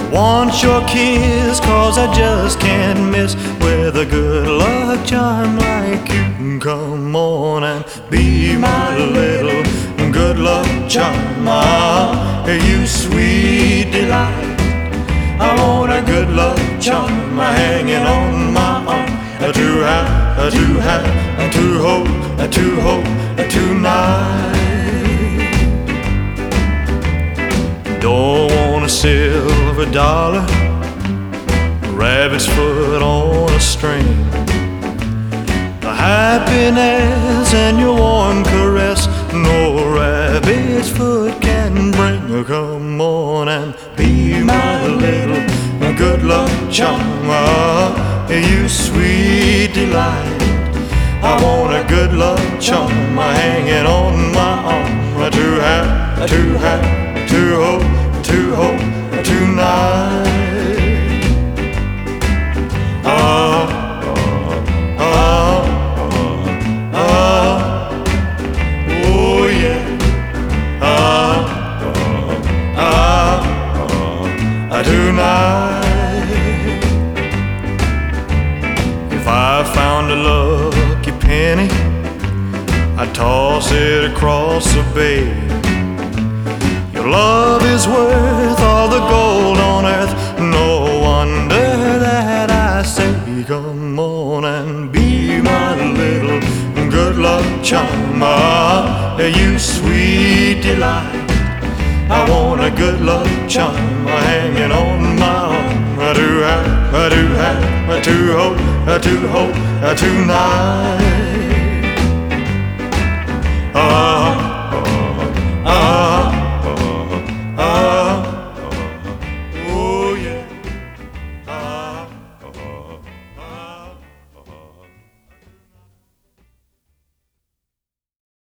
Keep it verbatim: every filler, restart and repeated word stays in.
Want your kiss, cause I just can't miss with a good luck charm like you. Come on and be my little good luck charm. Ah, you sweet delight. I want a good luck charm hanging on my arm, to have, to have, to hold, to hold tonight. Don't want a silver dollar, rabbit's foot on a string. The happiness and your warm caress no rabbit's foot can bring. Come on and be my little good luck charm. Ah, you sweet delight. I want a good luck charm hanging on my arm, to have, to have, to hold, to hold tonight. Ah, ah, ah, ah, oh yeah. Ah, ah, ah, tonight. If I found a lucky penny, I'd toss it across the bay. Your love is worth all the gold on earth. No wonder that I say, come on and be my little good luck charm. Ah, you sweet delight. I want a good luck charm hanging on my arm, to have, to have, to hold, to hold tonight. Ah.